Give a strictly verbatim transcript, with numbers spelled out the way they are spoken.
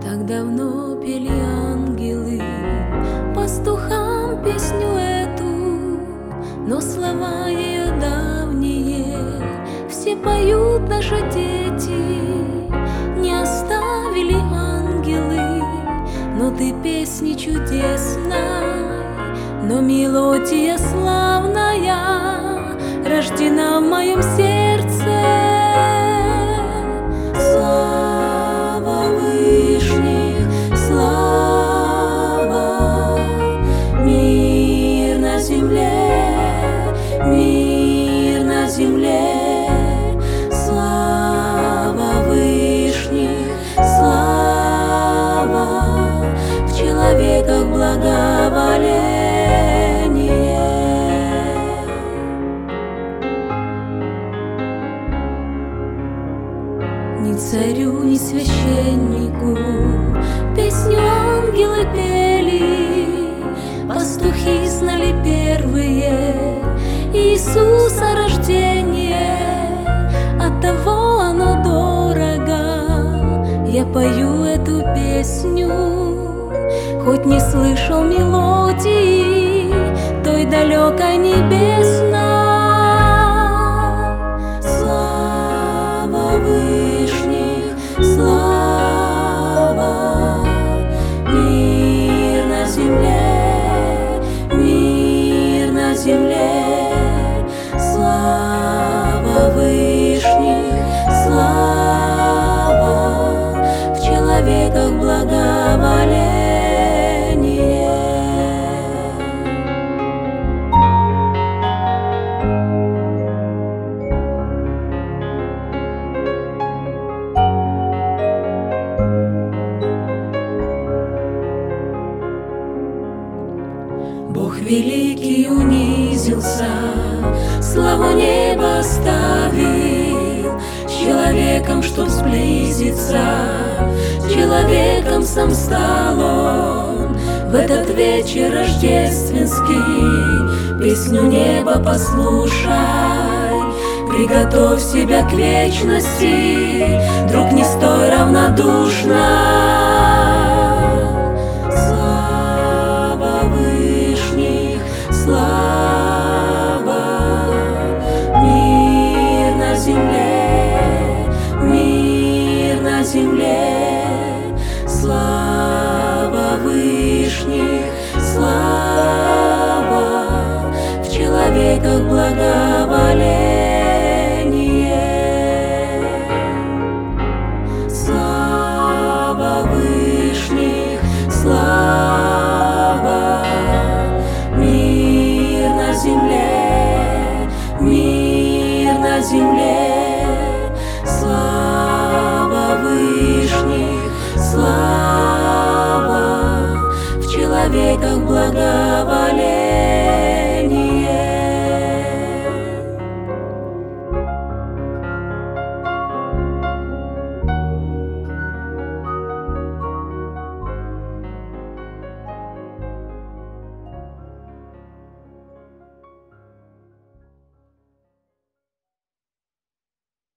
Так давно пели ангелы пастухам песню эту, но слова ее давние все поют наши дети. Не оставили ангелы, но ты песни чудесной, но мелодия славная рождена в моем сердце. Слава Вышних, слава, мир на земле, мир на земле. Слава Вышних, слава, в человеках благоволение. Ни царю, ни священнику песню ангелы пели, пастухи знали первые Иисуса рождение, оттого оно дорого. Я пою эту песню, хоть не слышал мелодии той далекой небесной. Слава Вышних, слава, мир на земле, мир на земле. Слава Вышних, слава, в человеках благоволение. Бог великий унизился, славу неба оставил, с человеком, чтоб сблизиться, с человеком сам стал он. В этот вечер рождественский песню неба послушай, приготовь себя к вечности, друг, не стой равнодушно.